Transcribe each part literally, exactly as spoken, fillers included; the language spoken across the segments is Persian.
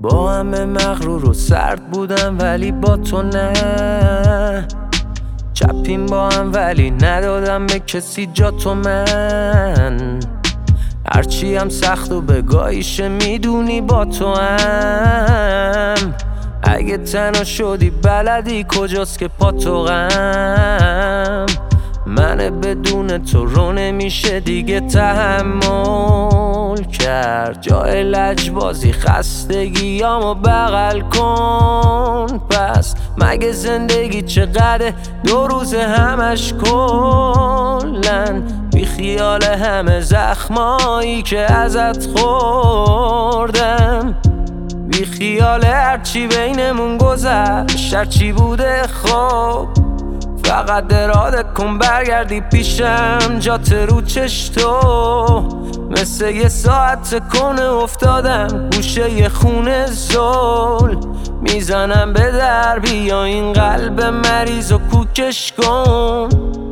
با همه مغرور و سرد بودم ولی با تو نه. چپیم با هم ولی ندادم به کسی جا تو. من هرچی هم سخت و بگاهیشه میدونی با تو هم. اگه تنها شدی بلدی کجاست که پا تو غم. منه بدون تو رو نمیشه دیگه تحمل کرد. جای لجبازی خستگیامو بغل کن. پس مگه زندگی چقدر دو روز همش کلن. بی خیال همه زخمایی که ازت خوردم. بی خیال هرچی بینمون گذشت هرچی بوده خب. فقط اراده کن برگردی پیشم جات رو چش تو. مثل یه ساعت کنه افتادم گوشه یه خونه زل. میزنم به در بیا این قلب مریض و کوکش کن.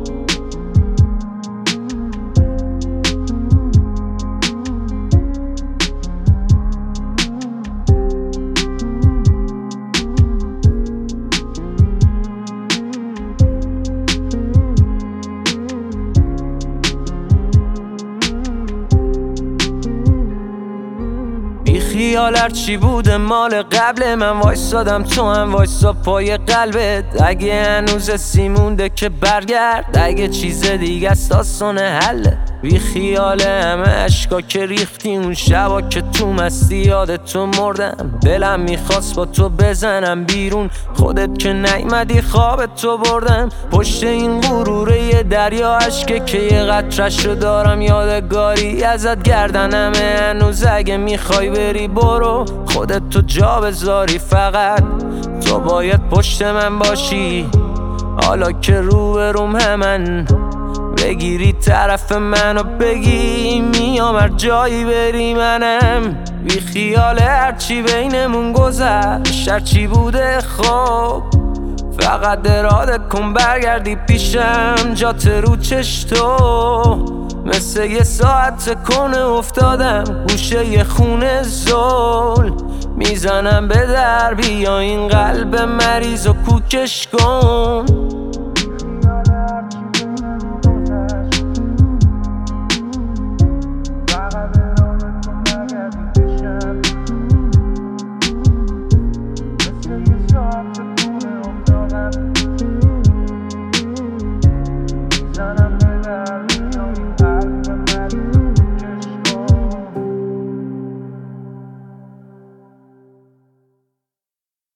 خیال هرچی بوده مال قبل من وایسادم تو هم وایسا پای قلبت. اگه هنوز سی مونده که برگرد. اگه چیز دیگه است داستان حله. بی خیال همه اشکا که ریختی اون شبا که تو مستی یاد تو مردم. دلم میخواست با تو بزنم بیرون خودت که نیومدی خواب تو بردم. پشت این غروره یه دریا اشکه که یه قطره‌شو دارم یادگاری ازت. گردنمه هنوز اگه میخوای بری برو خودت تو جا بذاری. فقط تو باید پشت من باشی حالا که رو به روم همن. بگیری طرف منو بگی میام هر جایی بری منم. بی خیال هرچی بینمون گذشت هرچی بوده خب. فقط اراده کن برگردی پیشم جات رو چش تو. مثل یه ساعت کنه افتادم گوشه یه خونه زل. میزنم به در بیا این قلب مریض و کوکش کن.